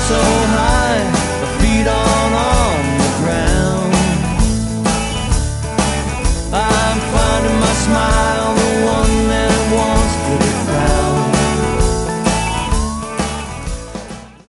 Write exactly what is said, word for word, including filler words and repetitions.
so high, my feet aren't on the ground. I'm finding my smile